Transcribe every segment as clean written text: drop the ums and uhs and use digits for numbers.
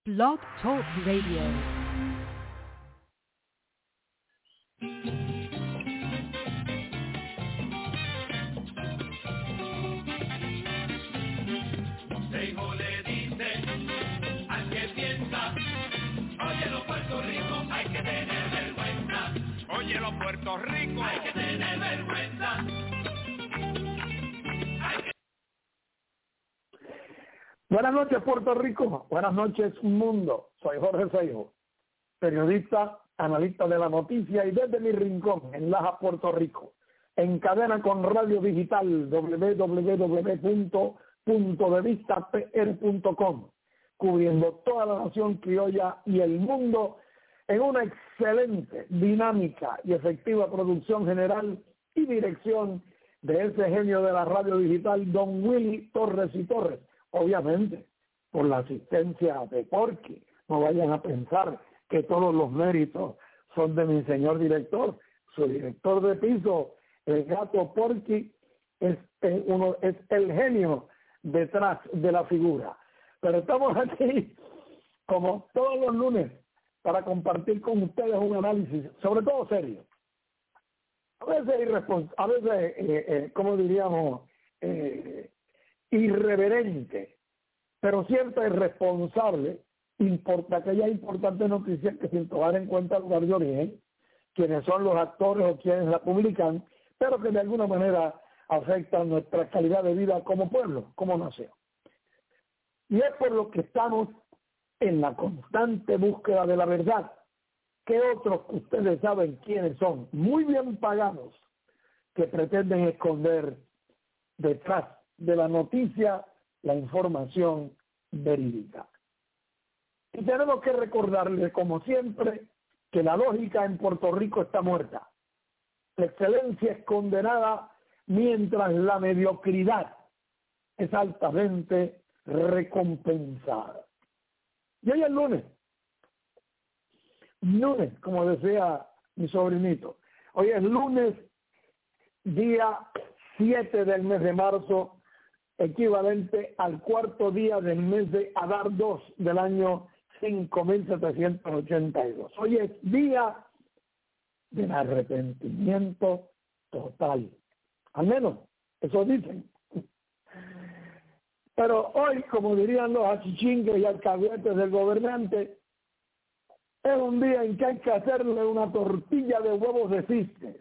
Blog Talk Radio. Puerto Rico, hay que tener vergüenza. Buenas noches, Puerto Rico. Buenas noches, mundo. Soy Jorge Seijo, periodista, analista de la noticia, y desde mi rincón en Laja, Puerto Rico, en cadena con radio digital www.puntodevistapr.com, cubriendo toda la nación criolla y el mundo en una excelente, dinámica y efectiva producción general y dirección de ese genio de la radio digital, don Willy Torres y Torres. Obviamente, por la asistencia de Porky. No vayan a pensar que todos los méritos son de mi señor director. Su director de piso, el gato Porky, es el genio detrás de la figura. Pero estamos aquí, como todos los lunes, para compartir con ustedes un análisis, sobre todo serio. A veces como diríamos, irreverente, pero siempre responsable, aquella importante noticia que sin tomar en cuenta el lugar de origen, quienes son los actores o quienes la publican, pero que de alguna manera afectan nuestra calidad de vida como pueblo, como nación. Y es por lo que estamos en la constante búsqueda de la verdad, que otros que ustedes saben quiénes son, muy bien pagados, que pretenden esconder detrás de la noticia la información verídica. Y tenemos que recordarles, como siempre, que la lógica en Puerto Rico está muerta. La excelencia es condenada, mientras la mediocridad es altamente recompensada. Y hoy es lunes, como decía mi sobrinito. Hoy es lunes, día 7 del mes de marzo, equivalente al cuarto día del mes de Adar 2 del año 5782. Hoy es día del arrepentimiento total. Al menos, eso dicen. Pero hoy, como dirían los achichingues y alcahuetes del gobernante, es un día en que hay que hacerle una tortilla de huevos de cisnes.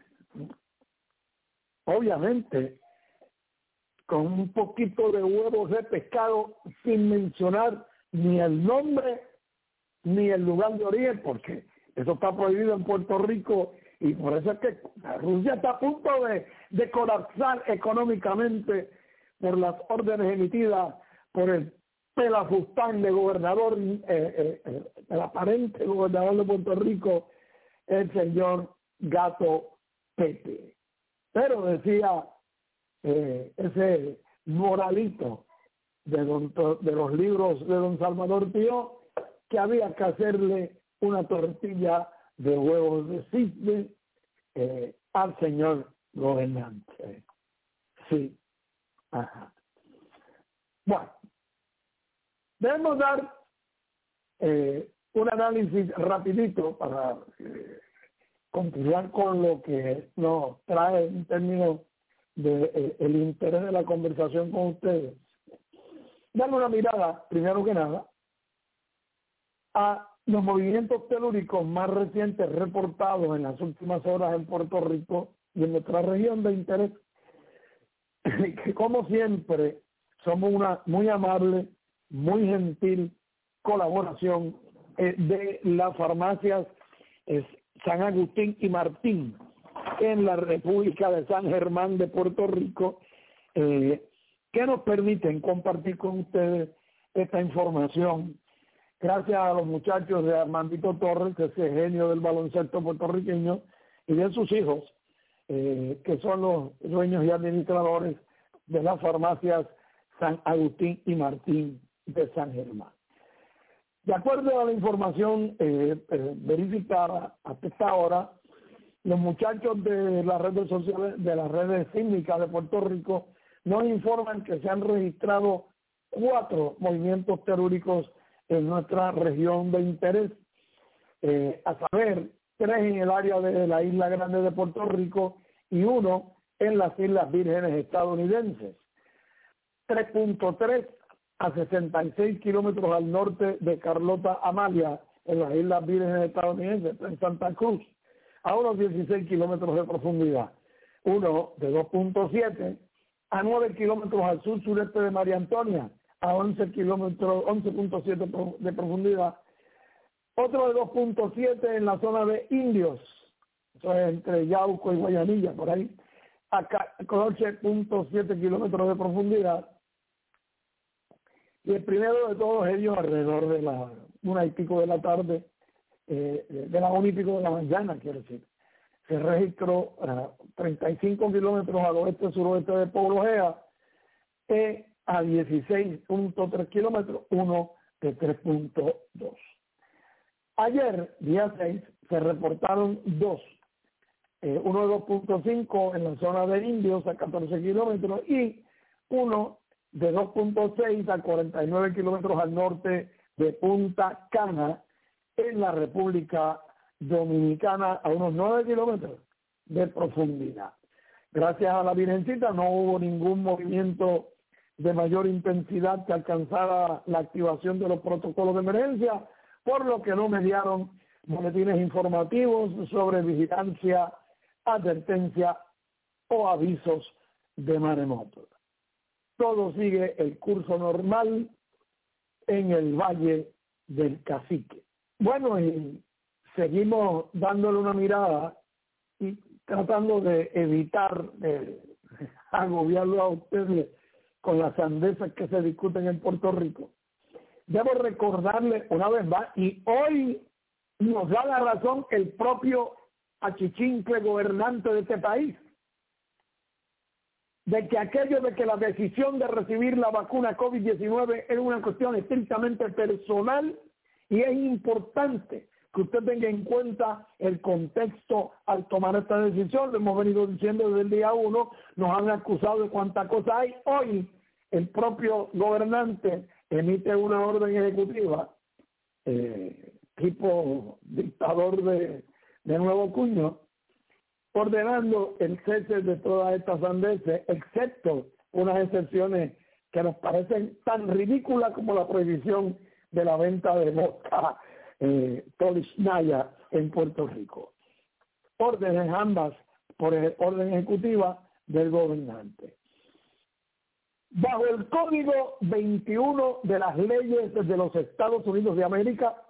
Obviamente, con un poquito de huevos de pescado, sin mencionar ni el nombre ni el lugar de origen, porque eso está prohibido en Puerto Rico, y por eso es que Rusia está a punto de colapsar económicamente por las órdenes emitidas por el pelafustán de gobernador, el aparente gobernador de Puerto Rico, el señor Gato Pepe. Pero decía ese moralito de los libros de don Salvador Pío, que había que hacerle una tortilla de huevos de cisne al señor gobernante. Sí. Ajá. Bueno, debemos dar un análisis rapidito para continuar con lo que nos trae en términos de el interés de la conversación con ustedes. Darle una mirada, primero que nada, a los movimientos telúricos más recientes reportados en las últimas horas en Puerto Rico y en nuestra región de interés, que como siempre somos una muy amable, muy gentil colaboración de las farmacias San Agustín y Martín en la República de San Germán de Puerto Rico, que nos permiten compartir con ustedes esta información. Gracias a los muchachos de Armandito Torres, que es el genio del baloncesto puertorriqueño, y de sus hijos, que son los dueños y administradores de las farmacias San Agustín y Martín de San Germán. De acuerdo a la información verificada hasta esta hora, los muchachos de las redes sociales, de las redes sísmicas de Puerto Rico, nos informan que se han registrado 4 movimientos telúricos en nuestra región de interés, a saber, 3 en el área de la Isla Grande de Puerto Rico y 1 en las Islas Vírgenes estadounidenses. 3.3 a 66 kilómetros al norte de Carlota Amalia, en las Islas Vírgenes estadounidenses, en Santa Cruz, a unos 16 kilómetros de profundidad. 1 de 2.7 a 9 kilómetros al sur-sureste de María Antonia, a 11.7 de profundidad. Otro de 2.7 en la zona de Indios, eso es entre Yauco y Guayanilla, por ahí, a 8.7 kilómetros de profundidad. Y el primero de todos ellos, alrededor de la 1:00 de la tarde, de la 1:30 de la mañana, quiero decir, se registró 35 kilómetros al oeste-suroeste de Pueblo Gea, a 16.3 kilómetros, 1 de 3.2. Ayer, día 6, se reportaron 2, uno de 2.5 en la zona de Indios a 14 kilómetros y uno de 2.6 a 49 kilómetros al norte de Punta Cana en la República Dominicana a unos 9 kilómetros de profundidad. Gracias a la Virgencita no hubo ningún movimiento de mayor intensidad que alcanzara la activación de los protocolos de emergencia, por lo que no mediaron boletines informativos sobre vigilancia, advertencia o avisos de maremoto. Todo sigue el curso normal en el Valle del Cacique. Bueno, y seguimos dándole una mirada y tratando de evitar agobiarlo a ustedes con las sandeces que se discuten en Puerto Rico. Debo recordarle una vez más, y hoy nos da la razón el propio achichincle gobernante de este país, de que aquello de que la decisión de recibir la vacuna COVID-19 es una cuestión estrictamente personal y es importante que usted tenga en cuenta el contexto al tomar esta decisión. Lo hemos venido diciendo desde el día 1, nos han acusado de cuánta cosa hay. Hoy el propio gobernante emite una orden ejecutiva, tipo dictador de nuevo cuño, ordenando el cese de todas estas sandeces, excepto unas excepciones que nos parecen tan ridículas como la prohibición de la venta de vodka Tolishnaya en Puerto Rico. Órdenes ambas por orden ejecutiva del gobernante. Bajo el Código 21 de las leyes de los Estados Unidos de América,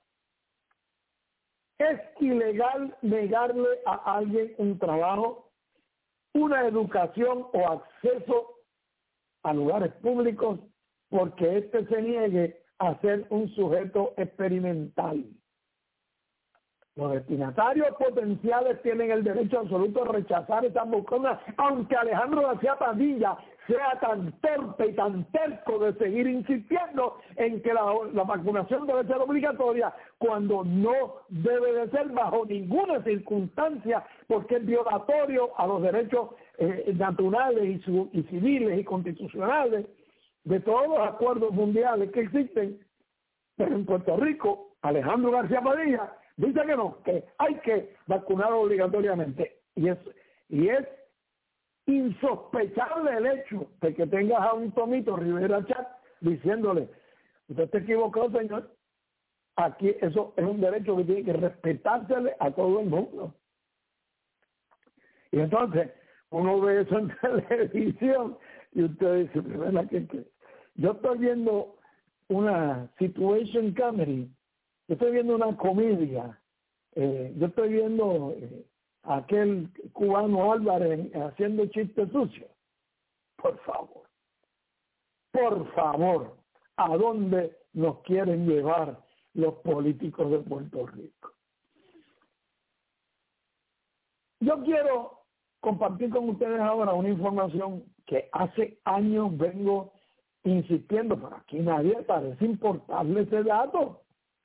es ilegal negarle a alguien un trabajo, una educación o acceso a lugares públicos porque éste se niegue a ser un sujeto experimental. Los destinatarios potenciales tienen el derecho absoluto a rechazar estas vacunas, aunque Alejandro García Padilla sea tan torpe y tan terco de seguir insistiendo en que la vacunación debe ser obligatoria, cuando no debe de ser bajo ninguna circunstancia, porque es violatorio a los derechos naturales y civiles y constitucionales de todos los acuerdos mundiales que existen. Pero en Puerto Rico, Alejandro García Padilla dice que no, que hay que vacunar obligatoriamente. Y es insospechable el hecho de que tengas a un Tomito Rivera Chat diciéndole: usted está equivocado, señor, aquí eso es un derecho que tiene que respetársele a todo el mundo. Y entonces uno ve eso en televisión y usted dice: ¿verdad que yo estoy viendo una situation comedy, yo estoy viendo una comedia, yo estoy viendo aquel cubano Álvarez haciendo chistes sucios? Por favor, ¿a dónde nos quieren llevar los políticos de Puerto Rico? Yo quiero compartir con ustedes ahora una información que hace años vengo insistiendo, pero aquí nadie parece importarle ese dato.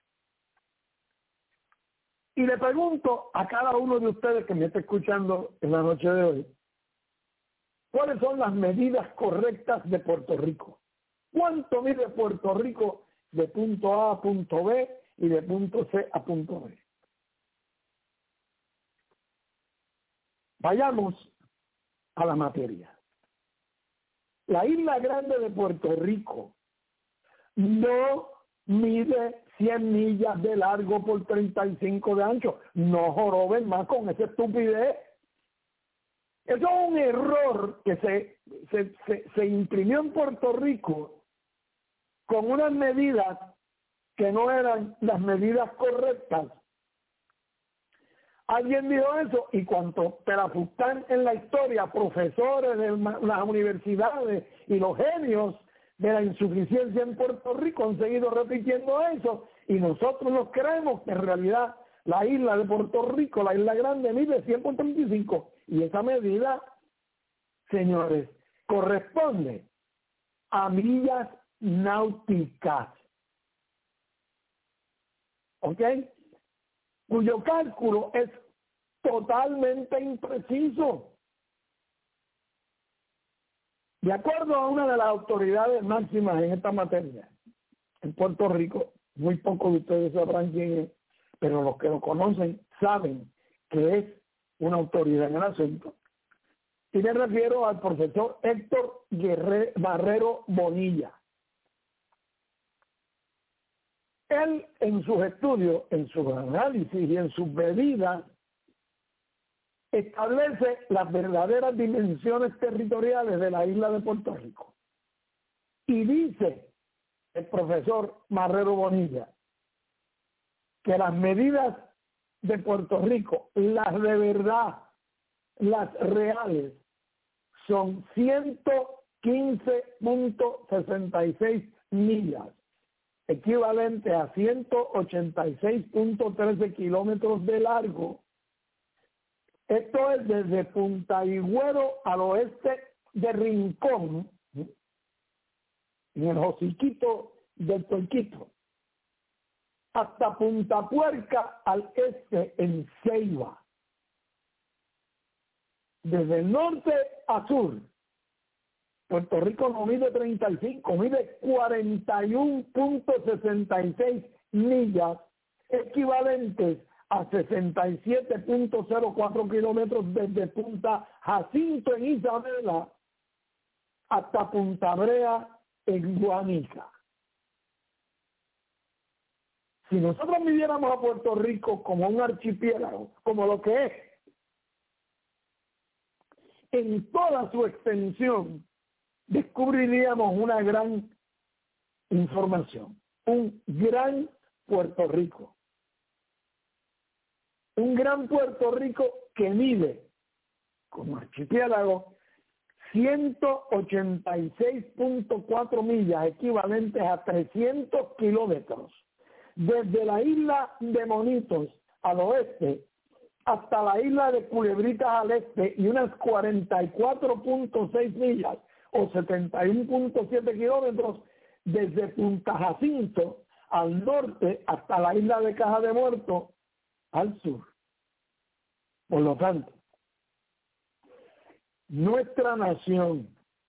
Y le pregunto a cada uno de ustedes que me está escuchando en la noche de hoy, ¿cuáles son las medidas correctas de Puerto Rico? ¿Cuánto mide Puerto Rico de punto A a punto B y de punto C a punto B. Vayamos a la materia. La Isla Grande de Puerto Rico no mide 100 millas de largo por 35 de ancho. No joroben más con esa estupidez. Eso es un error que se imprimió en Puerto Rico con unas medidas que no eran las medidas correctas. Alguien dijo eso y cuanto pelafustán en la historia, profesores de las universidades y los genios de la insuficiencia en Puerto Rico han seguido repitiendo eso y nosotros nos creemos que en realidad la isla de Puerto Rico, la Isla Grande, mide 135 y esa medida, señores, corresponde a millas náuticas. ¿Ok? Cuyo cálculo es totalmente impreciso. De acuerdo a una de las autoridades máximas en esta materia, en Puerto Rico, muy pocos de ustedes sabrán quién es, pero los que lo conocen saben que es una autoridad en el asunto. Y me refiero al profesor Héctor Marrero Bonilla. Él en sus estudios, en sus análisis y en sus medidas establece las verdaderas dimensiones territoriales de la isla de Puerto Rico. Y dice el profesor Marrero Bonilla que las medidas de Puerto Rico, las de verdad, las reales, son 115.66 millas, equivalente a 186.13 kilómetros de largo. Esto es desde Punta Higüero al oeste de Rincón, en el hociquito del Puerquito, hasta Punta Puerca al este en Ceiba. Desde el norte a sur, Puerto Rico no mide 35, mide 41.66 millas, equivalentes a 67.04 kilómetros desde Punta Jacinto en Isabela hasta Punta Brea en Guánica. Si nosotros midiéramos a Puerto Rico como un archipiélago, como lo que es, en toda su extensión, descubriríamos una gran información, un gran Puerto Rico. Un gran Puerto Rico que mide como archipiélago 186.4 millas, equivalentes a 300 kilómetros, desde la isla de Monitos al oeste hasta la isla de Culebritas al este y unas 44.6 millas o 71.7 kilómetros desde Punta Jacinto al norte hasta la isla de Caja de Muertos al sur. Por lo tanto, nuestra nación,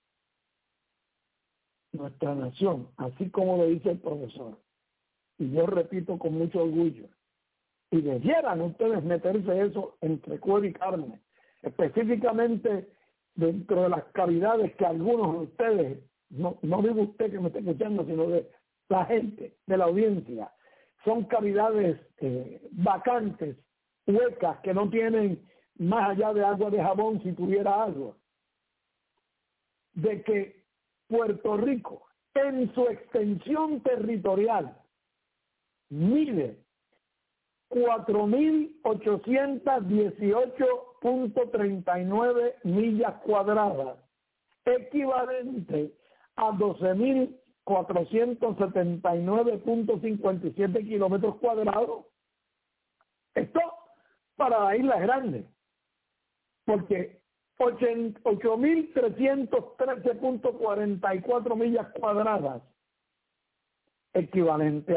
así como lo dice el profesor, y yo repito con mucho orgullo, y debieran ustedes meterse eso entre cuero y carne, específicamente dentro de las cavidades que algunos de ustedes, no digo usted que me esté escuchando, sino de la gente, de la audiencia, son cavidades vacantes, huecas, que no tienen más allá de agua de jabón si tuviera agua, de que Puerto Rico en su extensión territorial mide 4.818.39 millas cuadradas, equivalente a 12.479.57 kilómetros cuadrados. Esto para la Isla Grande, porque 8.313.44 millas cuadradas, equivalente a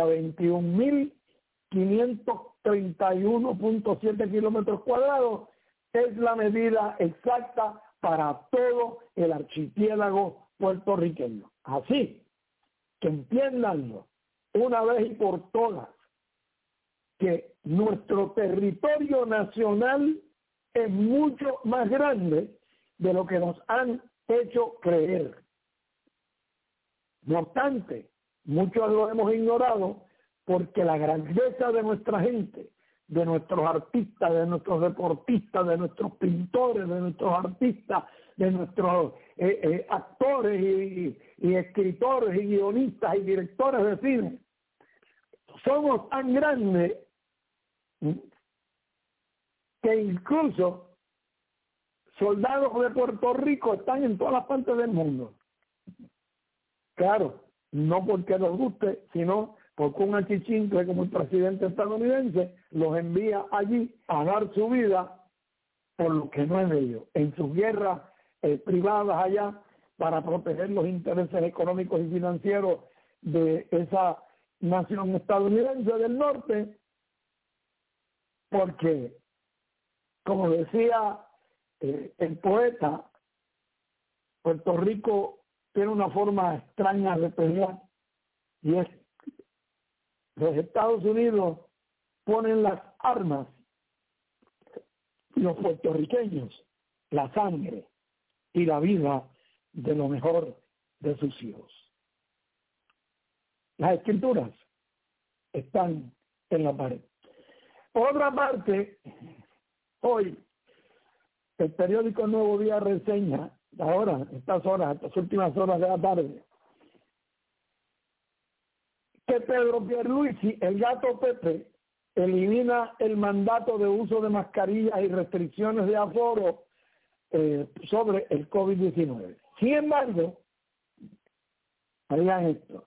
21.531.7 kilómetros cuadrados, es la medida exacta para todo el archipiélago puertorriqueño. Así que entiéndanlo, una vez y por todas que nuestro territorio nacional es mucho más grande de lo que nos han hecho creer. No obstante, muchos lo hemos ignorado porque la grandeza de nuestra gente, de nuestros artistas, de nuestros deportistas, de nuestros pintores, de nuestros artistas, de nuestros actores y escritores y guionistas y directores de cine, somos tan grandes que incluso soldados de Puerto Rico están en todas las partes del mundo. Claro, no porque nos guste, sino porque un achichincle como el presidente estadounidense los envía allí a dar su vida por lo que no es de ellos, en sus guerras privadas allá para proteger los intereses económicos y financieros de esa nación estadounidense del norte, porque, como decía el poeta, Puerto Rico tiene una forma extraña de pelear, y es los Estados Unidos ponen las armas y los puertorriqueños la sangre y la vida de lo mejor de sus hijos. Las escrituras están en la pared. Por otra parte, hoy el periódico Nuevo Día reseña, ahora, estas últimas horas de la tarde, que Pedro Pierluisi, el gato Pepe, elimina el mandato de uso de mascarillas y restricciones de aforo sobre el COVID-19. Sin embargo, oigan esto,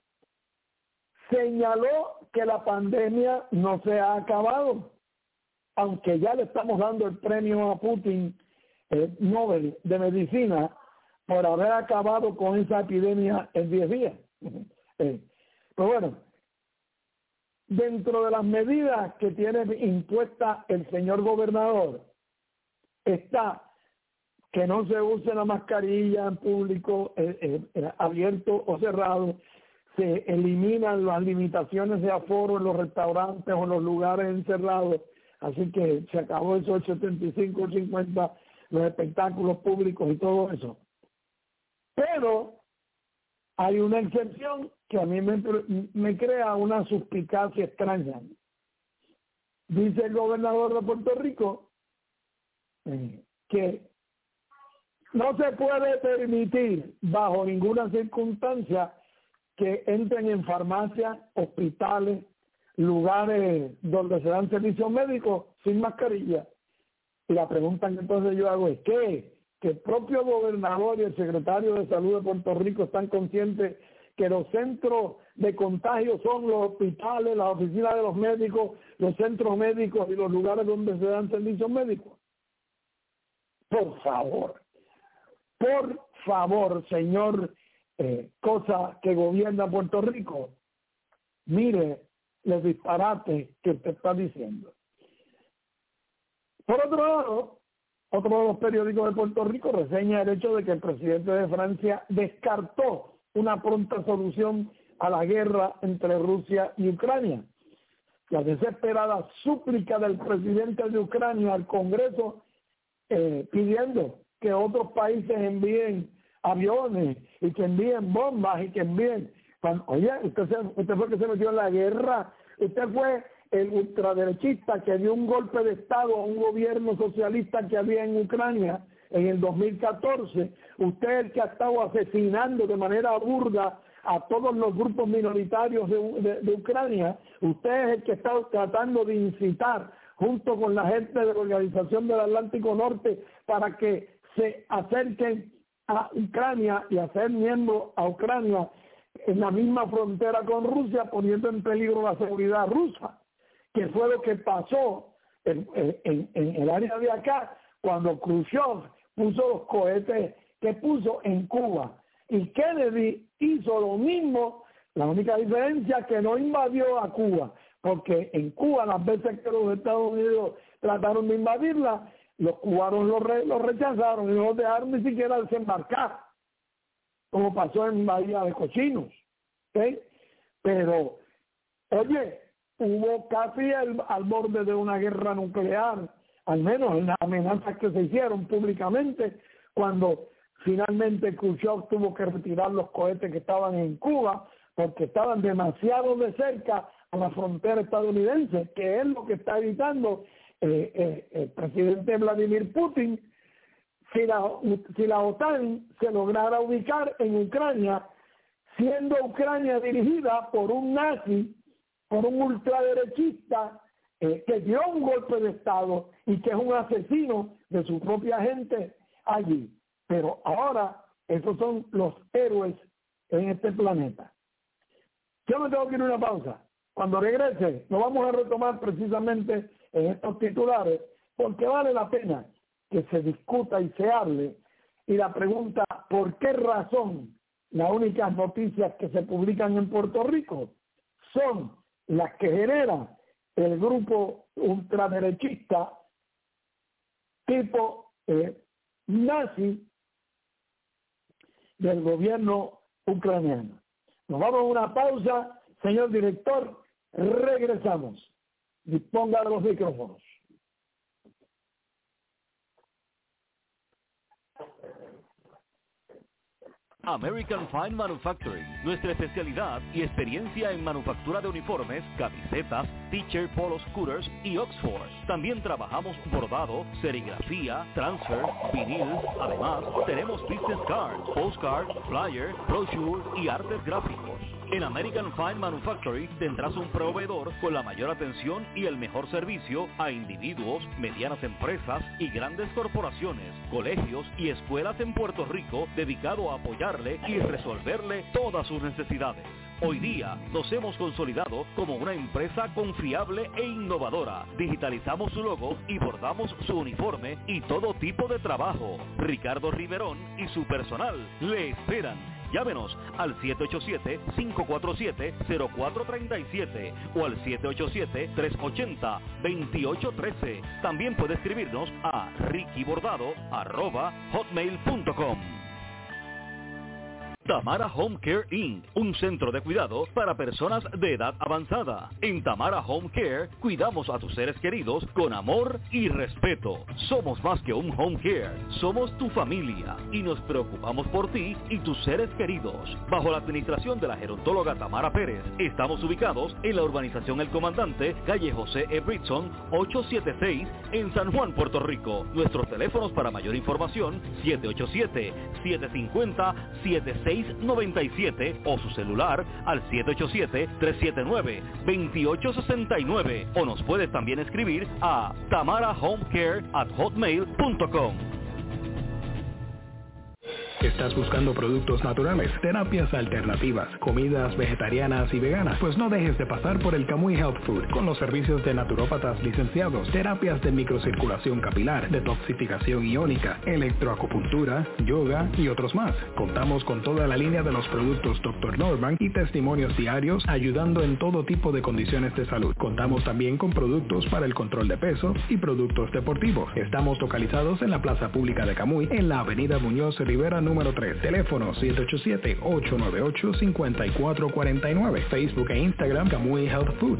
señaló que la pandemia no se ha acabado, aunque ya le estamos dando el premio a Putin Nobel de Medicina por haber acabado con esa epidemia en 10 días. Pues bueno, dentro de las medidas que tiene impuesta el señor gobernador está que no se use la mascarilla en público abierto o cerrado, se eliminan las limitaciones de aforo en los restaurantes o en los lugares encerrados, así que se acabó eso el 75 o 50, los espectáculos públicos y todo eso. Pero hay una excepción que a mí me crea una suspicacia extraña. Dice el gobernador de Puerto Rico que no se puede permitir bajo ninguna circunstancia que entren en farmacias, hospitales, lugares donde se dan servicios médicos sin mascarilla. Y la pregunta que entonces yo hago es que el propio gobernador y el secretario de Salud de Puerto Rico están conscientes que los centros de contagio son los hospitales, las oficinas de los médicos, los centros médicos y los lugares donde se dan servicios médicos. Por favor, señor cosa que gobierna Puerto Rico, mire los disparates que usted está diciendo. Por otro lado, otro de los periódicos de Puerto Rico reseña el hecho de que el presidente de Francia descartó una pronta solución a la guerra entre Rusia y Ucrania. La desesperada súplica del presidente de Ucrania al Congreso pidiendo que otros países envíen aviones y que envíen bombas y que envíen... Oye, usted fue el que se metió en la guerra, usted fue el ultraderechista que dio un golpe de Estado a un gobierno socialista que había en Ucrania en el 2014, usted es el que ha estado asesinando de manera burda a todos los grupos minoritarios de Ucrania, usted es el que está tratando de incitar junto con la gente de la Organización del Atlántico Norte para que se acerquen a Ucrania y hacer miembro a Ucrania en la misma frontera con Rusia, poniendo en peligro la seguridad rusa, que fue lo que pasó en el área de acá cuando Khrushchev puso los cohetes que puso en Cuba. Y Kennedy hizo lo mismo, la única diferencia es que no invadió a Cuba, porque en Cuba las veces que los Estados Unidos trataron de invadirla, los cubanos lo rechazaron y no dejaron ni siquiera desembarcar, como pasó en Bahía de Cochinos. ¿Okay? Pero Oye, hubo casi al borde de una guerra nuclear, al menos en las amenazas que se hicieron públicamente, cuando finalmente Khrushchev tuvo que retirar los cohetes que estaban en Cuba, porque estaban demasiado de cerca a la frontera estadounidense, que es lo que está evitando el presidente Vladimir Putin. Si la OTAN se lograra ubicar en Ucrania, siendo Ucrania dirigida por un nazi, por un ultraderechista que dio un golpe de Estado y que es un asesino de su propia gente allí. Pero ahora esos son los héroes en este planeta. Yo me tengo que ir a una pausa. Cuando regrese, nos vamos a retomar precisamente en estos titulares, porque vale la pena que se discuta y se hable. Y la pregunta, ¿por qué razón las únicas noticias que se publican en Puerto Rico son las que genera el grupo ultraderechista tipo nazi del gobierno ucraniano? Nos vamos a una pausa, señor director, regresamos. Disponga de los micrófonos. American Fine Manufacturing, nuestra especialidad y experiencia en manufactura de uniformes, camisetas, t-shirt, polos, scooters y Oxford. También trabajamos bordado, serigrafía, transfer, vinil. Además, tenemos business cards, postcards, flyers, brochures y artes gráficos. En American Fine Manufacturing tendrás un proveedor con la mayor atención y el mejor servicio a individuos, medianas empresas y grandes corporaciones, colegios y escuelas en Puerto Rico, dedicado a apoyarle y resolverle todas sus necesidades. Hoy día nos hemos consolidado como una empresa confiable e innovadora. Digitalizamos su logo y bordamos su uniforme y todo tipo de trabajo. Ricardo Riverón y su personal le esperan. Llámenos al 787-547-0437 o al 787-380-2813. También puede escribirnos a rickybordado@hotmail.com. Tamara Home Care Inc., un centro de cuidado para personas de edad avanzada. En Tamara Home Care cuidamos a tus seres queridos con amor y respeto. Somos más que un home care, somos tu familia y nos preocupamos por ti y tus seres queridos. Bajo la administración de la gerontóloga Tamara Pérez, estamos ubicados en la urbanización El Comandante, calle José E. Britson, 876, en San Juan, Puerto Rico. Nuestros teléfonos para mayor información, 787-750-7697 o su celular al 787-379-2869 o nos puedes también escribir a tamarahomecare@hotmail.com. ¿Estás buscando productos naturales, terapias alternativas, comidas vegetarianas y veganas? Pues no dejes de pasar por el Camuy Health Food con los servicios de naturópatas licenciados, terapias de microcirculación capilar, detoxificación iónica, electroacupuntura, yoga y otros más. Contamos con toda la línea de los productos Dr. Norman y testimonios diarios ayudando en todo tipo de condiciones de salud. Contamos también con productos para el control de peso y productos deportivos. Estamos localizados en la Plaza Pública de Camuy, en la Avenida Muñoz Rivera número 3. Teléfono 787-898-5449. Facebook e Instagram Camuy Health Food.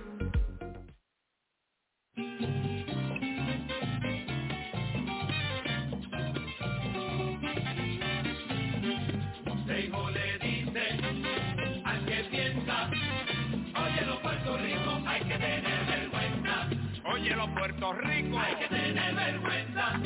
Seijo le dice al que piensa, óyelo Puerto Rico, hay que tener vergüenza. Óyelo Puerto Rico, hay que tener vergüenza.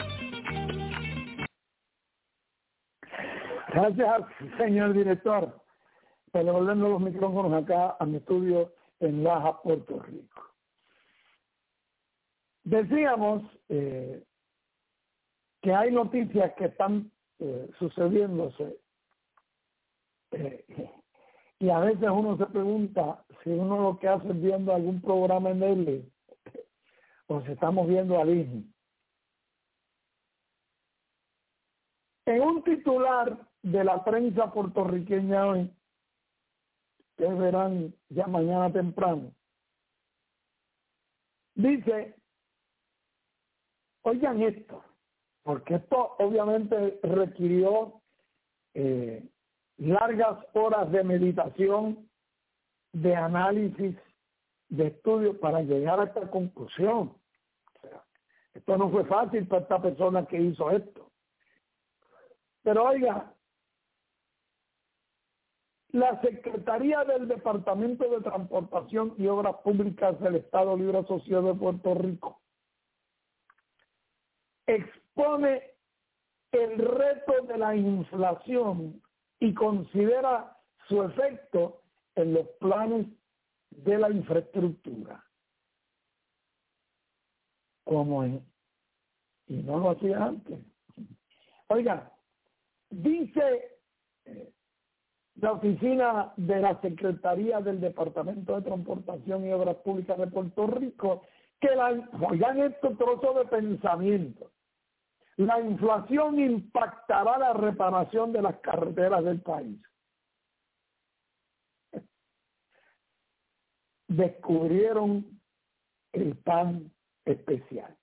Gracias, señor director, por devolvernos los micrófonos acá a mi estudio en Laja, Puerto Rico. Decíamos que hay noticias que están sucediéndose y a veces uno se pregunta si uno lo que hace es viendo algún programa en Netflix o si estamos viendo a Disney. En un titular de la prensa puertorriqueña hoy, que verán ya mañana temprano, dice, oigan esto, porque esto obviamente requirió largas horas de meditación de análisis, de estudio para llegar a esta conclusión. O sea, esto no fue fácil para esta persona que hizo esto. Pero oiga, la Secretaría del Departamento de Transportación y Obras Públicas del Estado Libre Asociado de Puerto Rico expone el reto de la inflación y considera su efecto en los planes de la infraestructura. Y no lo hacía antes. Oiga, dice la oficina de la Secretaría del Departamento de Transportación y Obras Públicas de Puerto Rico que oigan estos trozos de pensamiento, la inflación impactará la reparación de las carreteras del país. Descubrieron el pan especial.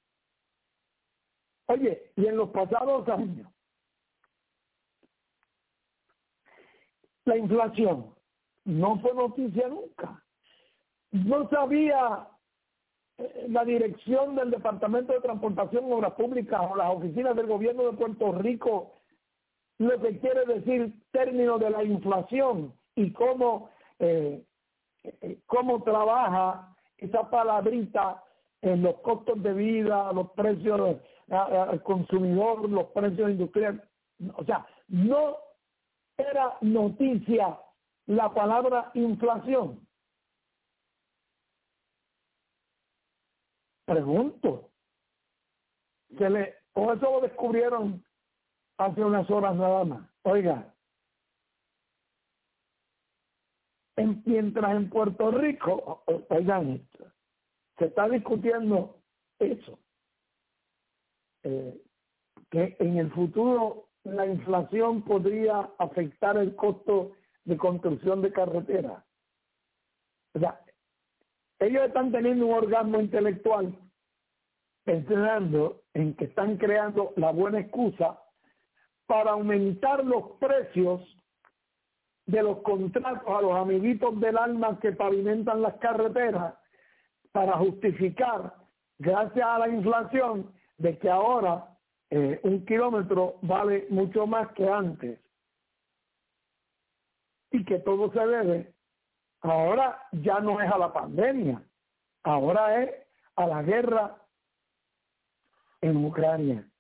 Oye, y en los pasados años, la inflación no fue noticia nunca. No sabía la dirección del Departamento de Transportación y Obras Públicas o las oficinas del gobierno de Puerto Rico lo que quiere decir término de la inflación y cómo trabaja esa palabrita en los costos de vida, los precios al consumidor, los precios industriales. O sea, no era noticia la palabra inflación. Pregunto, o eso lo descubrieron hace unas horas nada más. Oiga, mientras en Puerto Rico, oigan esto, se está discutiendo eso, que en el futuro la inflación podría afectar el costo de construcción de carreteras. O sea, ellos están teniendo un orgasmo intelectual pensando en que están creando la buena excusa para aumentar los precios de los contratos a los amiguitos del alma que pavimentan las carreteras para justificar, gracias a la inflación, de que ahora un kilómetro vale mucho más que antes y que todo se debe ahora ya no es a la pandemia, ahora es a la guerra en Ucrania.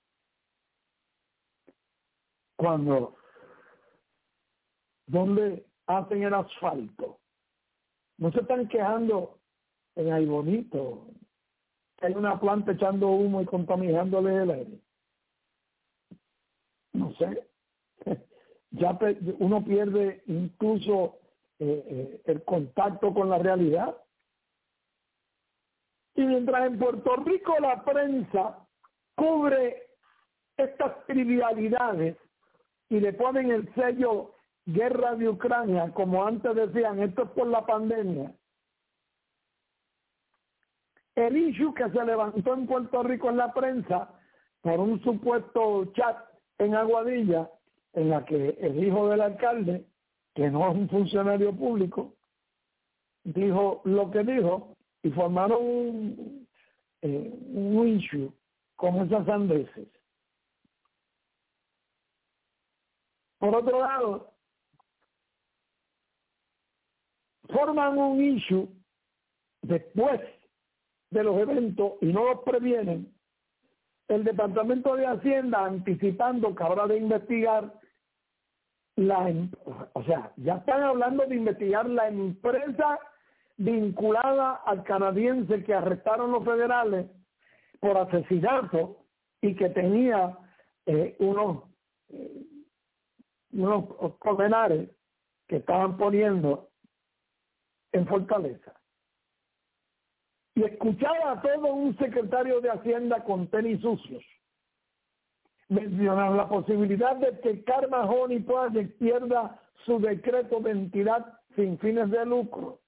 Donde hacen el asfalto, no se están quejando en Ay Bonito, hay una planta echando humo y contaminándole el aire. No sé, ya uno pierde incluso el contacto con la realidad. Y mientras en Puerto Rico la prensa cubre estas trivialidades y le ponen el sello guerra de Ucrania, como antes decían, esto es por la pandemia, el issue que se levantó en Puerto Rico en la prensa por un supuesto chat en Aguadilla, en la que el hijo del alcalde, que no es un funcionario público, dijo lo que dijo y formaron un issue con esas sandeces. Por otro lado, forman un issue después de los eventos y no los previenen, el Departamento de Hacienda anticipando que habrá de investigar o sea, ya están hablando de investigar la empresa vinculada al canadiense que arrestaron los federales por asesinato y que tenía unos condenares que estaban poniendo en Fortaleza. Y escuchaba a todo un secretario de Hacienda con tenis sucios mencionar la posibilidad de que Karma Honey Project pierda su decreto de entidad sin fines de lucro.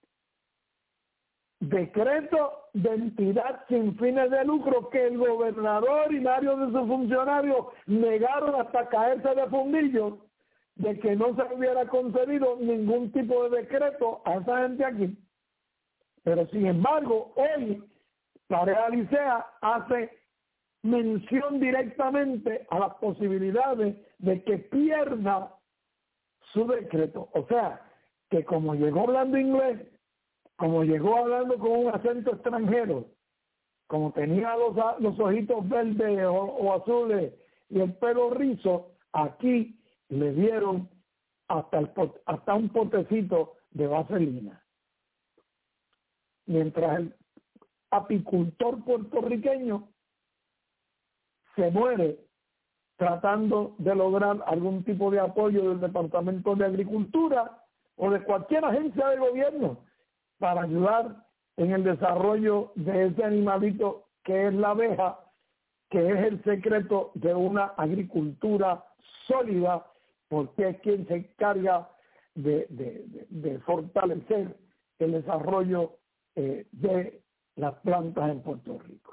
Decreto de entidad sin fines de lucro que el gobernador y varios de sus funcionarios negaron hasta caerse de fundillo, de que no se hubiera concedido ningún tipo de decreto a esa gente aquí. Pero sin embargo, hoy Pareja Licea hace mención directamente a las posibilidades de que pierda su decreto. O sea, que como llegó hablando inglés, como llegó hablando con un acento extranjero, como tenía los ojitos verdes o azules y el pelo rizo, aquí le dieron hasta un potecito de vaselina. Mientras el apicultor puertorriqueño se muere tratando de lograr algún tipo de apoyo del Departamento de Agricultura o de cualquier agencia de gobierno para ayudar en el desarrollo de ese animalito que es la abeja, que es el secreto de una agricultura sólida, porque es quien se encarga de fortalecer el desarrollo de las plantas en Puerto Rico.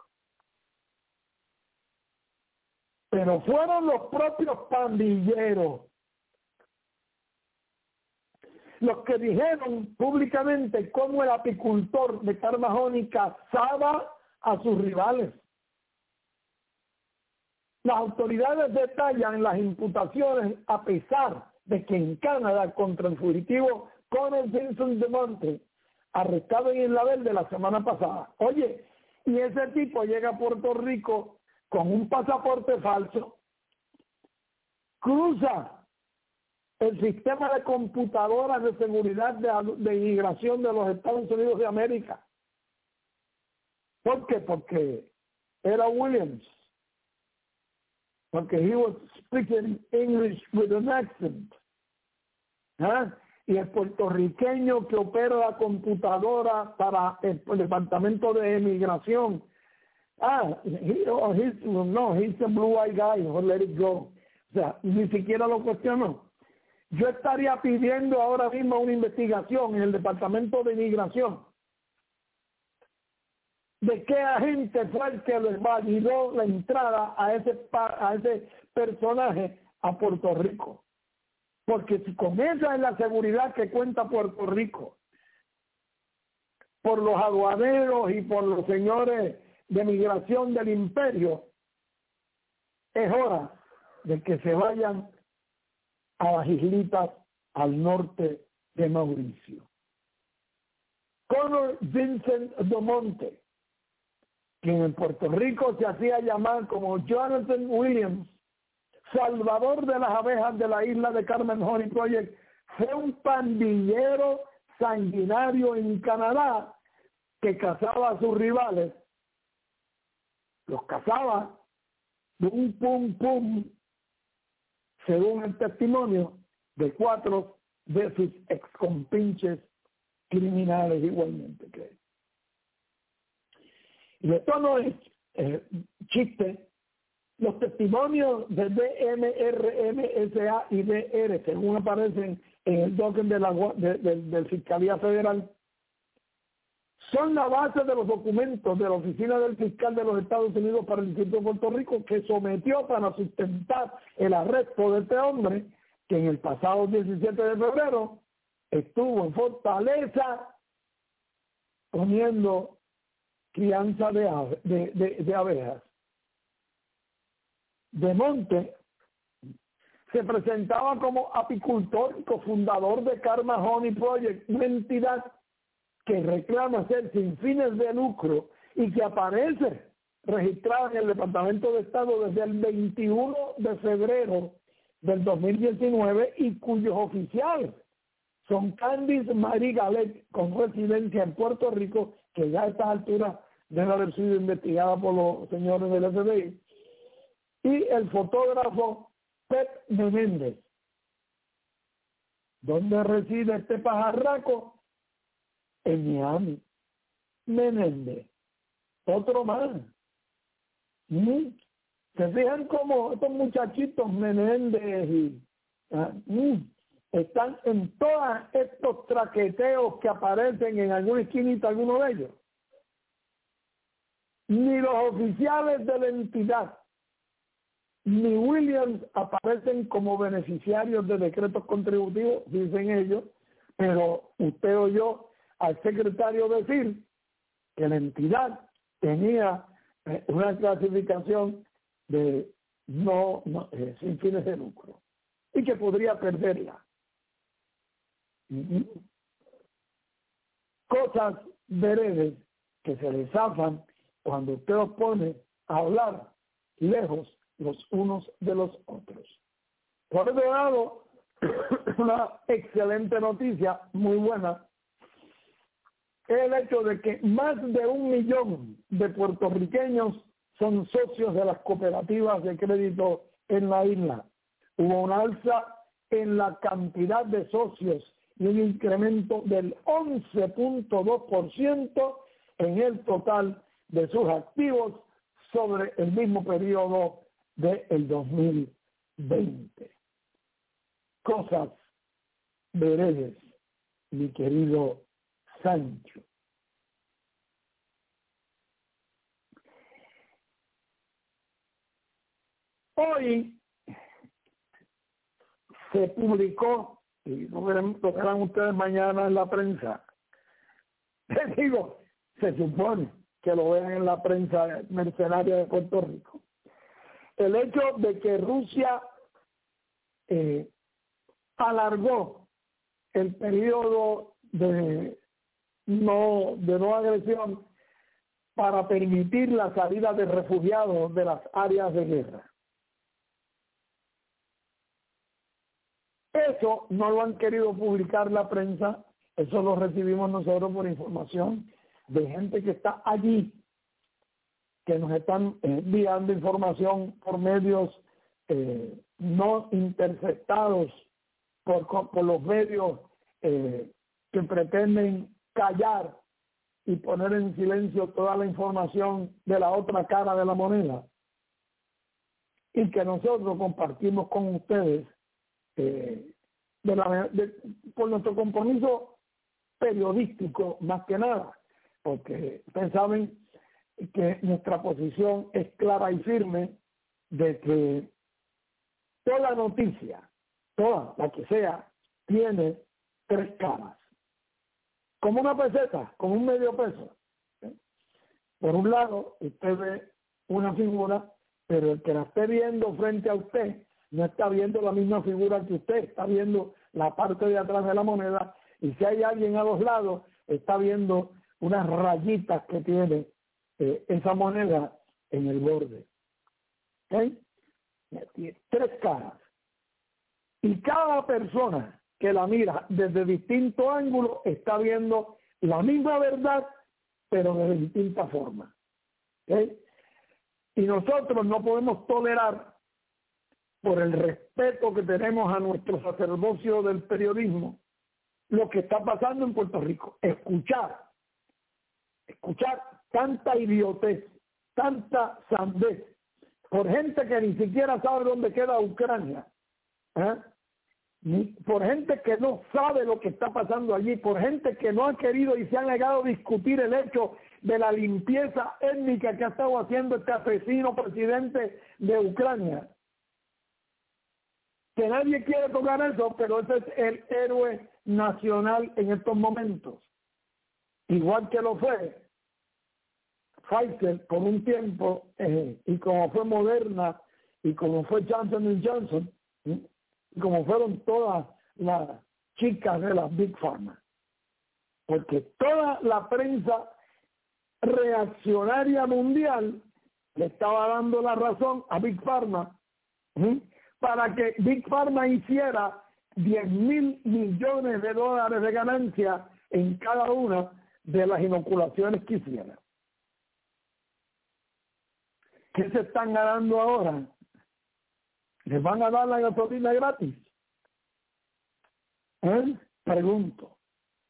Pero fueron los propios pandilleros los que dijeron públicamente cómo el apicultor de Carmajoni cazaba a sus rivales. Las autoridades detallan las imputaciones a pesar de que en Canadá contra el fugitivo Conor Vincent de Monte, arrestado en Isla Verde la semana pasada. Oye, y ese tipo llega a Puerto Rico con un pasaporte falso, cruza el sistema de computadoras de seguridad de inmigración de los Estados Unidos de América. ¿Por qué? Porque era Williams. Porque he was speaking English with an accent. ¿Ah? Y el puertorriqueño que opera la computadora para el Departamento de Emigración. He's a blue-eyed guy, let it go. O sea, ni siquiera lo cuestionó. Yo estaría pidiendo ahora mismo una investigación en el Departamento de Inmigración de qué agente fue el que les validó la entrada a ese personaje a Puerto Rico. Porque si con esa es la seguridad que cuenta Puerto Rico, por los aduaneros y por los señores de migración del imperio, es hora de que se vayan a las islitas al norte de Mauricio. Conor Vincent de Monte, quien en Puerto Rico se hacía llamar como Jonathan Williams, salvador de las abejas de la isla de Carmajoni Project, fue un pandillero sanguinario en Canadá que cazaba a sus rivales, los cazaba de un pum, según el testimonio de 4 de sus excompinches criminales igualmente. Y esto no es chiste. Los testimonios de DMRMSA y DR, según aparecen en el document del Fiscalía Federal, son la base de los documentos de la Oficina del Fiscal de los Estados Unidos para el Distrito de Puerto Rico, que sometió para sustentar el arresto de este hombre, que en el pasado 17 de febrero estuvo en Fortaleza poniendo crianza de abejas. De Monte se presentaba como apicultor y cofundador de Carmajoni Project, una entidad que reclama ser sin fines de lucro y que aparece registrada en el Departamento de Estado desde el 21 de febrero del 2019 y cuyos oficiales son Candice Marie Galet, con residencia en Puerto Rico, que ya a estas alturas debe haber sido investigada por los señores del FBI, y el fotógrafo Pep Menéndez. ¿Dónde reside este pajarraco? En Miami. Menéndez, otro más. ¿Se fijan cómo estos muchachitos Menéndez están en todos estos traqueteos que aparecen en alguna esquinita, alguno de ellos? Ni los oficiales de la entidad ni Williams aparecen como beneficiarios de decretos contributivos, dicen ellos, pero usted oyó al secretario decir que la entidad tenía una clasificación de sin fines de lucro y que podría perderla. Cosas veredes que se les zafan cuando usted los pone a hablar lejos los unos de los otros. Por otro lado, una excelente noticia, muy buena, es el hecho de que más de 1 millón de puertorriqueños son socios de las cooperativas de crédito en la isla. Hubo una alza en la cantidad de socios y un incremento del 11.2% en el total de sus activos sobre el mismo periodo del 2020. Cosas veredes, mi querido Sancho. Hoy se publicó, y lo verán ustedes mañana en la prensa, les digo, se supone que lo vean en la prensa mercenaria de Puerto Rico, el hecho de que Rusia alargó el periodo de no agresión para permitir la salida de refugiados de las áreas de guerra. Eso no lo han querido publicar la prensa, eso lo recibimos nosotros por información de gente que está allí, que nos están enviando información por medios no interceptados por los medios que pretenden callar y poner en silencio toda la información de la otra cara de la moneda, y que nosotros compartimos con ustedes por nuestro compromiso periodístico más que nada, porque ustedes saben que nuestra posición es clara y firme de que toda noticia, toda la que sea, tiene 3 caras. Como una peseta, como un medio peso. Por un lado, usted ve una figura, pero el que la esté viendo frente a usted no está viendo la misma figura que usted, está viendo la parte de atrás de la moneda, y si hay alguien a los lados, está viendo unas rayitas que tiene esa moneda en el borde. ¿Okay? Tiene 3 caras. Y cada persona que la mira desde distinto ángulo está viendo la misma verdad, pero de distinta forma. ¿Okay? Y nosotros no podemos tolerar, por el respeto que tenemos a nuestro sacerdocio del periodismo, lo que está pasando en Puerto Rico. Escuchar tanta idiotez, tanta sandez, por gente que ni siquiera sabe dónde queda Ucrania, por gente que no sabe lo que está pasando allí, por gente que no ha querido y se ha negado a discutir el hecho de la limpieza étnica que ha estado haciendo este asesino presidente de Ucrania. Que nadie quiere tocar eso, pero ese es el héroe nacional en estos momentos. Igual que lo fue Pfizer por un tiempo, y como fue Moderna, y como fue Johnson & Johnson, y como fueron todas las chicas de las Big Pharma. Porque toda la prensa reaccionaria mundial le estaba dando la razón a Big Pharma, para que Big Pharma hiciera $10,000 millones de ganancia en cada una de las inoculaciones que hiciera. ¿Qué se están ganando ahora? ¿Les van a dar la gasolina gratis? Pregunto.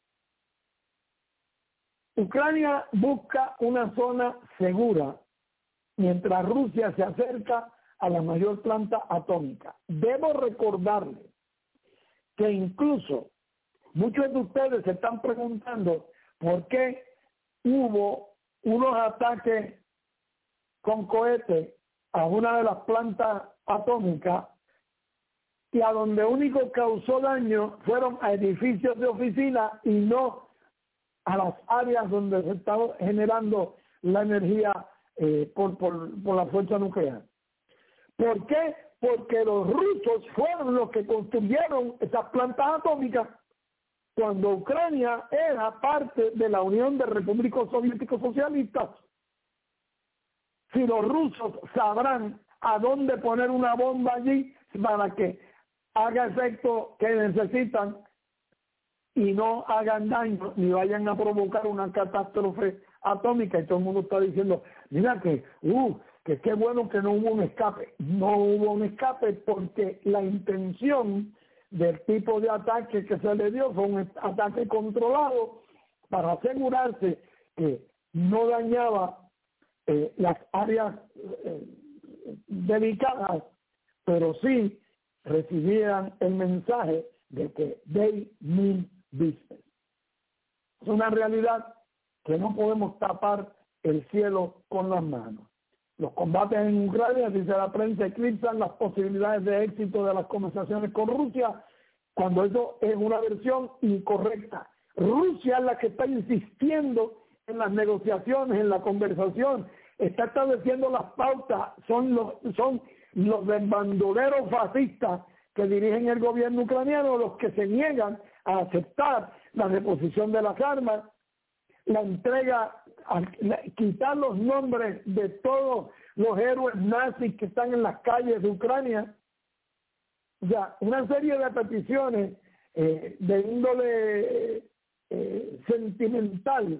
Ucrania busca una zona segura mientras Rusia se acerca a la mayor planta atómica. Debo recordarle que incluso muchos de ustedes se están preguntando por qué hubo unos ataques con cohetes a una de las plantas atómica, y a donde único causó daño fueron a edificios de oficina y no a las áreas donde se estaba generando la energía por la fuerza nuclear. ¿Por qué? Porque los rusos fueron los que construyeron esas plantas atómicas cuando Ucrania era parte de la Unión de Repúblicas Soviéticos Socialistas. Si los rusos sabrán a dónde poner una bomba allí para que haga efecto que necesitan y no hagan daño ni vayan a provocar una catástrofe atómica, y todo el mundo está diciendo, mira que qué bueno que no hubo un escape. No hubo un escape porque la intención del tipo de ataque que se le dio fue un ataque controlado para asegurarse que no dañaba las áreas delicadas, pero sí recibían el mensaje de que they mean business. Es una realidad que no podemos tapar el cielo con las manos. Los combates en Ucrania, dice la prensa, eclipsan las posibilidades de éxito de las conversaciones con Rusia, cuando eso es una versión incorrecta. Rusia es la que está insistiendo en las negociaciones, en la conversación, está estableciendo las pautas, son los bandoleros fascistas que dirigen el gobierno ucraniano los que se niegan a aceptar la reposición de las armas, la entrega, quitar los nombres de todos los héroes nazis que están en las calles de Ucrania. O sea, una serie de peticiones de índole sentimental,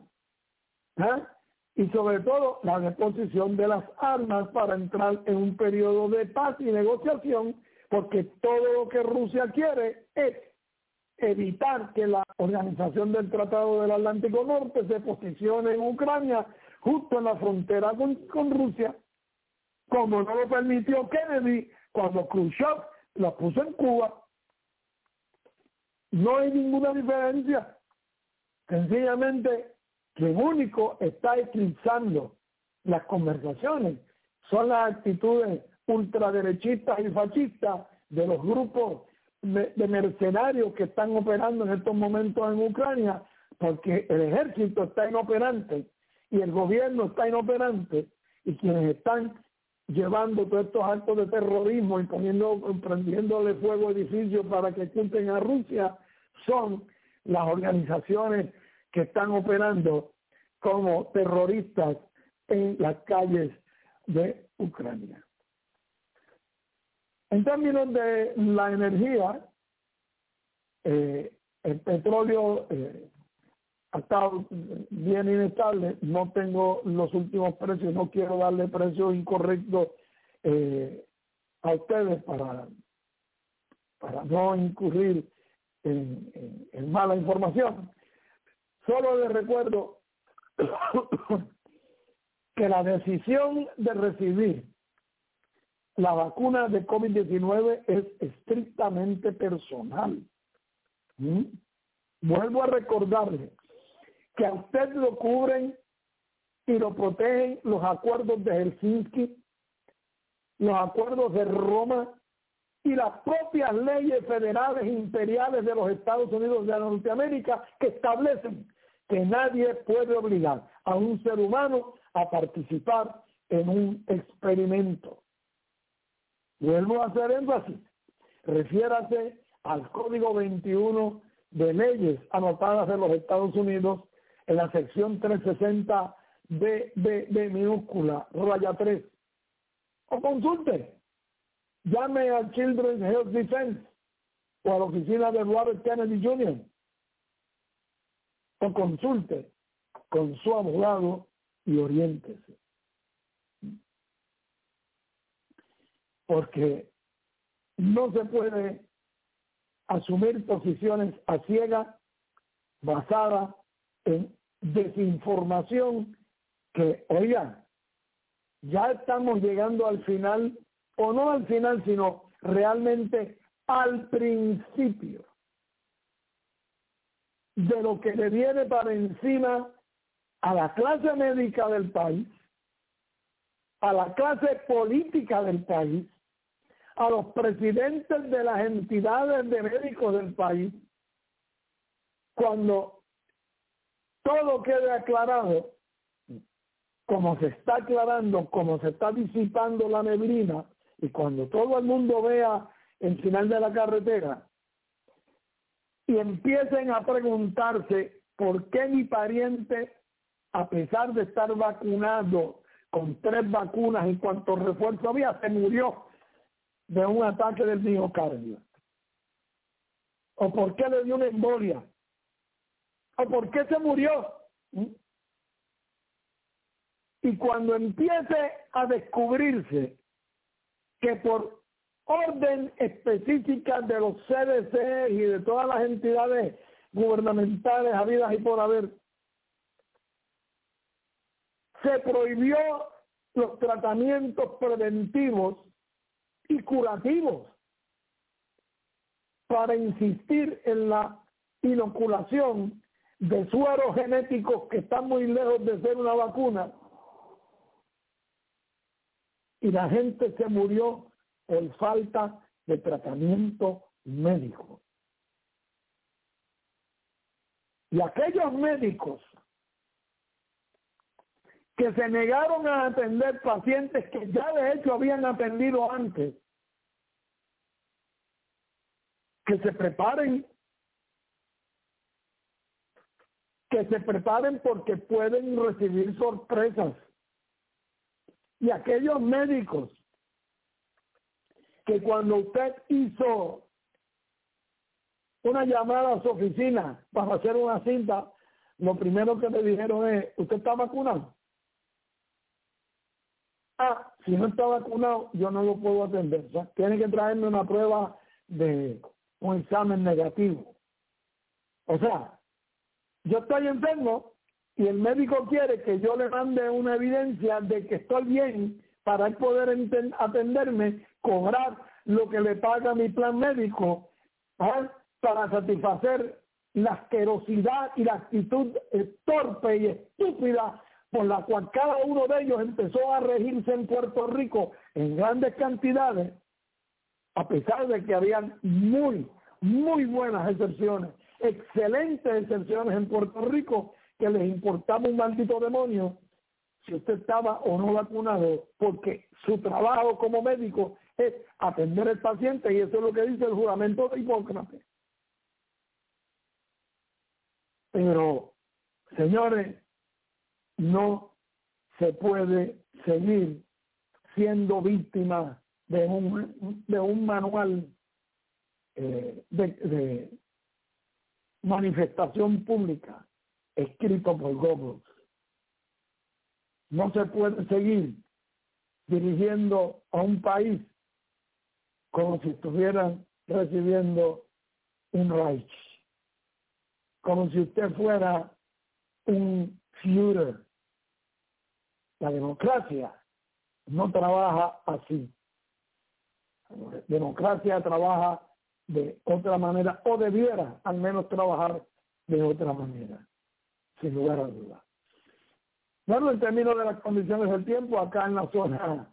y sobre todo la reposición de las armas para entrar en un periodo de paz y negociación, porque todo lo que Rusia quiere es evitar que la Organización del Tratado del Atlántico Norte se posicione en Ucrania, justo en la frontera con Rusia, como no lo permitió Kennedy cuando Khrushchev la puso en Cuba. No hay ninguna diferencia. Sencillamente, quien único está eclipsando las conversaciones son las actitudes ultraderechistas y fascistas de los grupos de mercenarios que están operando en estos momentos en Ucrania, porque el ejército está inoperante y el gobierno está inoperante, y quienes están llevando todos estos actos de terrorismo y prendiéndole fuego a edificios para que culpen a Rusia son las organizaciones que están operando como terroristas en las calles de Ucrania. En términos de la energía, el petróleo ha estado bien inestable. No tengo los últimos precios, no quiero darle precios incorrectos a ustedes para no incurrir en mala información. Solo les recuerdo que la decisión de recibir la vacuna de COVID-19 es estrictamente personal. Vuelvo a recordarle que a usted lo cubren y lo protegen los acuerdos de Helsinki, los acuerdos de Roma y las propias leyes federales imperiales de los Estados Unidos de Norteamérica, que establecen que nadie puede obligar a un ser humano a participar en un experimento. Vuelvo a hacer énfasis. Refiérase al Código 21 de leyes anotadas en los Estados Unidos en la sección 360 de minúscula, raya 3. O consulte. Llame al Children's Health Defense o a la oficina de Robert Kennedy Jr. O consulte con su abogado y oriéntese. Porque no se puede asumir posiciones a ciegas basadas en desinformación que, oigan, ya estamos llegando al final, o no al final, sino realmente al principio de lo que le viene para encima a la clase médica del país, a la clase política del país, a los presidentes de las entidades de médicos del país, cuando todo quede aclarado, como se está aclarando, como se está disipando la neblina, y cuando todo el mundo vea el final de la carretera, y empiecen a preguntarse por qué mi pariente, a pesar de estar vacunado con 3 vacunas y cuantos refuerzos había, se murió de un ataque del miocardio, o por qué le dio una embolia, o por qué se murió. Y cuando empiece a descubrirse que por orden específica de los CDC y de todas las entidades gubernamentales habidas y por haber, se prohibió los tratamientos preventivos y curativos para insistir en la inoculación de sueros genéticos que están muy lejos de ser una vacuna, y la gente se murió por falta de tratamiento médico. Y aquellos médicos que se negaron a atender pacientes que ya de hecho habían atendido antes, que se preparen porque pueden recibir sorpresas. Y aquellos médicos que cuando usted hizo una llamada a su oficina para hacer una cita, lo primero que le dijeron es: ¿usted está vacunado? Ah, si no está vacunado, yo no lo puedo atender. O sea, tiene que traerme una prueba de un examen negativo. O sea, yo estoy enfermo y el médico quiere que yo le mande una evidencia de que estoy bien para él poder atenderme, cobrar lo que le paga mi plan médico, ¿eh? Para satisfacer la asquerosidad y la actitud torpe y estúpida por la cual cada uno de ellos empezó a regirse en Puerto Rico en grandes cantidades, a pesar de que habían muy buenas excepciones, excelentes excepciones en Puerto Rico, que les importaba un maldito demonio si usted estaba o no vacunado, porque su trabajo como médico es atender al paciente, y eso es lo que dice el juramento de Hipócrates. Pero, señores, no se puede seguir siendo víctima de un manual de manifestación pública escrito por Goebbels. No se puede seguir dirigiendo a un país como si estuvieran recibiendo un Reich, como si usted fuera un Führer. La democracia no trabaja así. La democracia trabaja de otra manera, o debiera al menos trabajar de otra manera, sin lugar a dudas. Bueno, en términos de las condiciones del tiempo, acá en la zona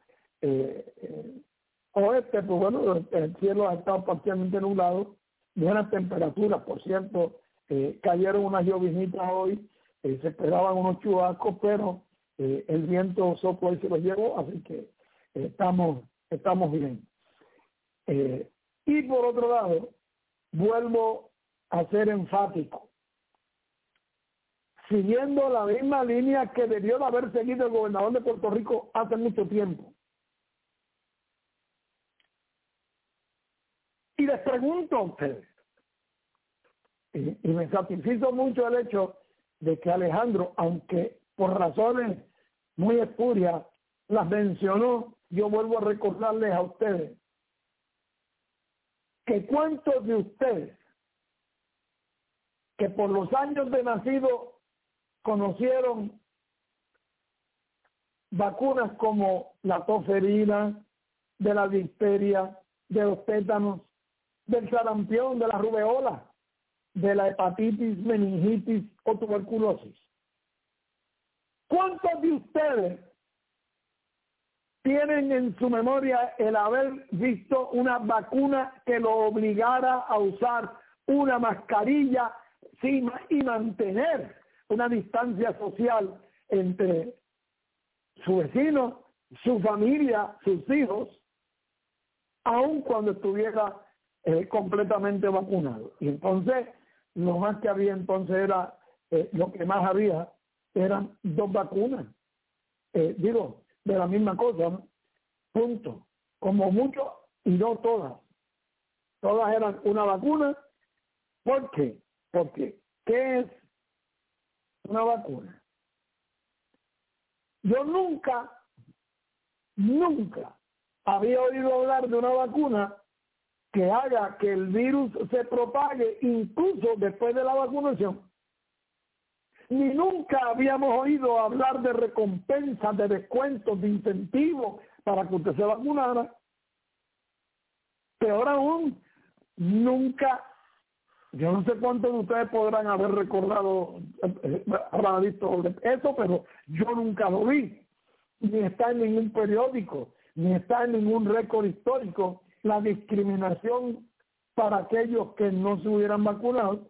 oeste, pues bueno, el cielo ha estado parcialmente nublado, buenas temperaturas, por cierto, cayeron unas lloviznitas hoy, se esperaban unos chubascos, pero el viento sopló y se los llevó, así que estamos bien. Y por otro lado, vuelvo a ser enfático, siguiendo la misma línea que debió de haber seguido el gobernador de Puerto Rico hace mucho tiempo. Y les pregunto a ustedes, y me satisfizo mucho el hecho de que Alejandro, aunque por razones muy espurias las mencionó, yo vuelvo a recordarles a ustedes que cuántos de ustedes que por los años de nacido conocieron vacunas como la tosferina, de la difteria, de los tétanos, del sarampión, de la rubeola, de la hepatitis, meningitis o tuberculosis. ¿Cuántos de ustedes tienen en su memoria el haber visto una vacuna que lo obligara a usar una mascarilla y mantener una distancia social entre su vecino, su familia, sus hijos, aun cuando estuviera completamente vacunado? Y entonces, lo más que había entonces era, lo que más había eran 2 vacunas. De la misma cosa, ¿no? Punto. Como mucho, y no todas. Todas eran una vacuna. ¿Por qué? Porque, ¿qué es una vacuna? Yo nunca había oído hablar de una vacuna que haga que el virus se propague incluso después de la vacunación. Ni nunca habíamos oído hablar de recompensas, de descuentos, de incentivos para que usted se vacunara. Peor aún, nunca, yo no sé cuántos de ustedes podrán haber recordado, habrán visto eso, pero yo nunca lo vi. Ni está en ningún periódico, ni está en ningún récord histórico la discriminación para aquellos que no se hubieran vacunado.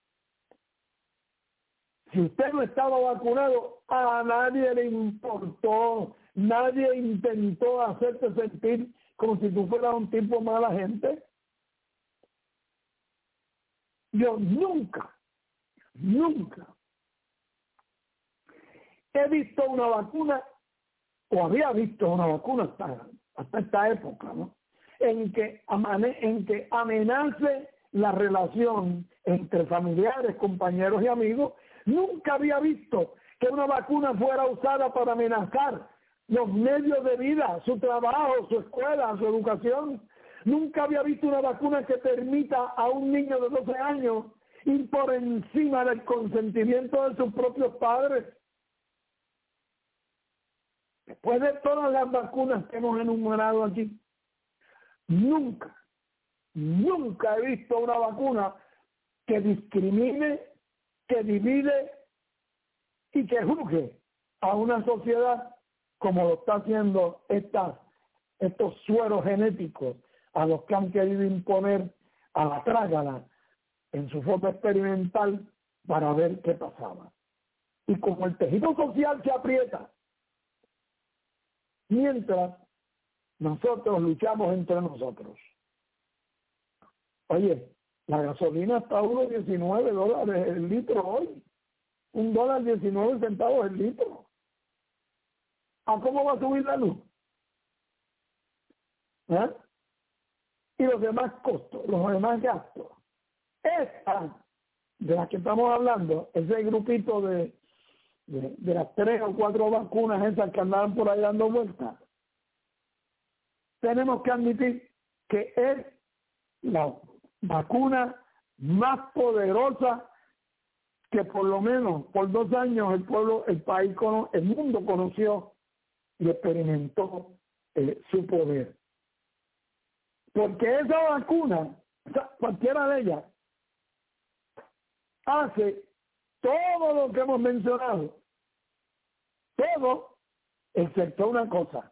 Si usted no estaba vacunado, a nadie le importó, nadie intentó hacerte sentir como si tú fueras un tipo mala gente. Yo nunca he visto una vacuna, o había visto una vacuna hasta esta época, ¿no? En que amenace la relación entre familiares, compañeros y amigos. Nunca había visto que una vacuna fuera usada para amenazar los medios de vida, su trabajo, su escuela, su educación. Nunca había visto una vacuna que permita a un niño de 12 años ir por encima del consentimiento de sus propios padres. Después de todas las vacunas que hemos enumerado aquí, nunca he visto una vacuna que discrimine, que divide y que juzgue a una sociedad como lo está haciendo estos sueros genéticos a los que han querido imponer a la trágala en su forma experimental para ver qué pasaba. Y como el tejido social se aprieta, mientras nosotros luchamos entre nosotros. Oye, la gasolina está a $1.19 el litro hoy. $1.19 el litro. ¿A cómo va a subir la luz? Y los demás costos, los demás gastos. Esta, de las que estamos hablando, ese grupito de las 3 o 4 vacunas esas que andaban por ahí dando vueltas, tenemos que admitir que es la vacuna más poderosa que por lo menos por 2 años el mundo conoció y experimentó su poder. Porque esa vacuna, cualquiera de ellas, hace todo lo que hemos mencionado, todo excepto una cosa: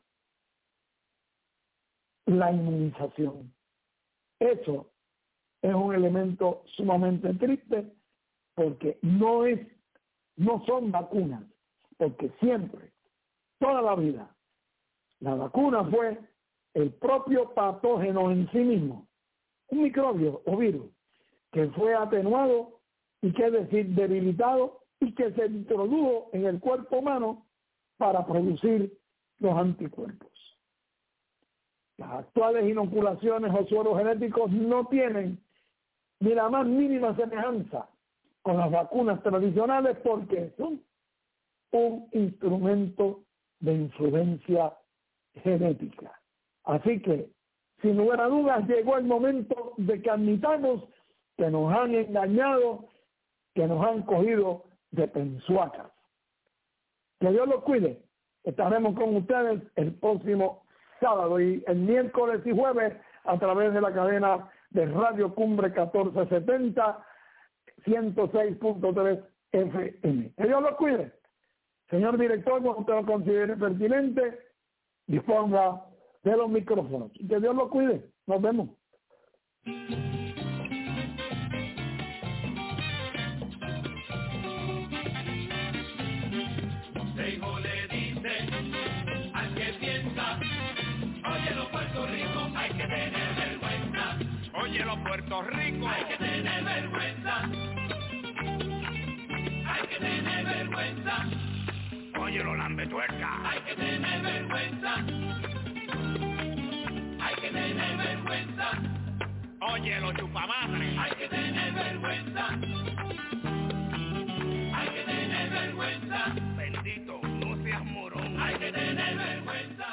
la inmunización. Eso es un elemento sumamente triste, porque no son vacunas, porque siempre, toda la vida, la vacuna fue el propio patógeno en sí mismo, un microbio o virus que fue atenuado y que es decir debilitado y que se introdujo en el cuerpo humano para producir los anticuerpos. Las actuales inoculaciones o sueros genéticos no tienen ni la más mínima semejanza con las vacunas tradicionales, porque son un instrumento de influencia genética. Así que, sin lugar a dudas, llegó el momento de que admitamos que nos han engañado, que nos han cogido de pensuacas. Que Dios los cuide. Estaremos con ustedes el próximo sábado y el miércoles y jueves a través de la cadena de Radio Cumbre 1470, 106.3 FM. Que Dios los cuide. Señor director, cuando usted lo considere pertinente, disponga de los micrófonos. Que Dios lo cuide. Nos vemos. Seijo le dice al que piensa, oye los Puerto Rico, hay que tener vergüenza. Oye los Puerto Rico, hay que tener vergüenza. Hay que tener vergüenza. Oye los lambetuercas, hay que tener vergüenza. Hay que tener vergüenza. Oye los chupamadres, hay que tener vergüenza. Hay que tener vergüenza. Bendito, no seas morón. Hay que tener vergüenza.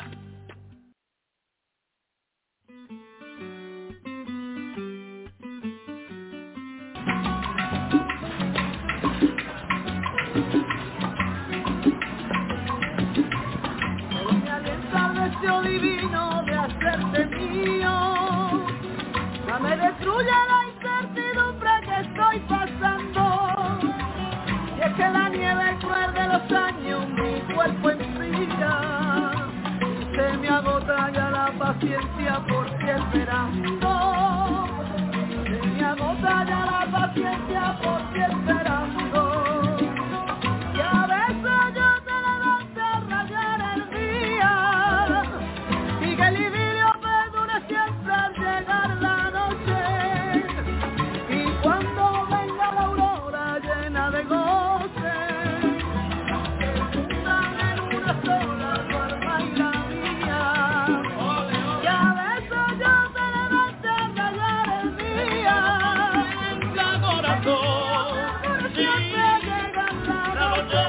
Me alienta el deseo divino de hacerte mío. Ya me destruye la incertidumbre que estoy pasando. Y es que la nieve cruel de los años mi cuerpo enfría. Y se me agota ya la paciencia por ti esperando. Se me agota ya la paciencia por ti esperando. Y a veces yo te levanto a rayar el día. Y que el idilio perdure siempre al llegar la noche. Y cuando venga la aurora llena de goce, se fundan en una sola tu alma y la mía. Y a veces yo te levanto a rayar el día. Venga corazón, siempre llega la noche.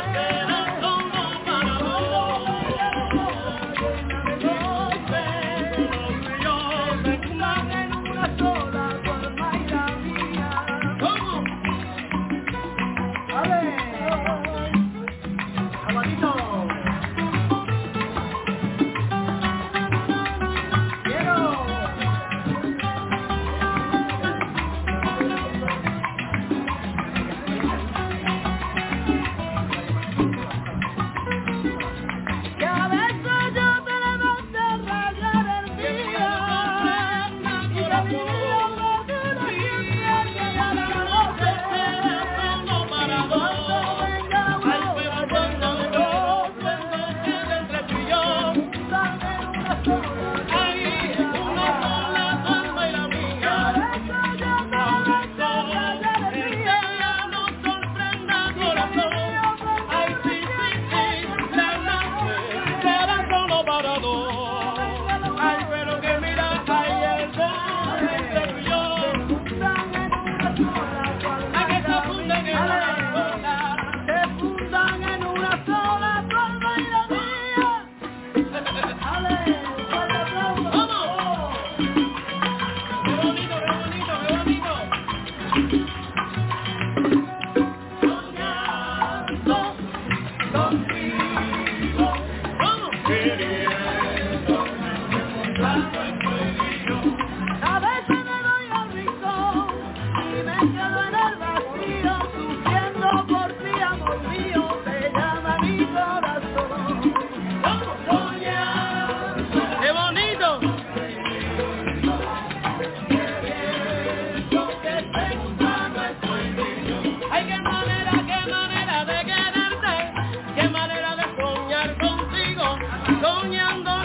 Soñando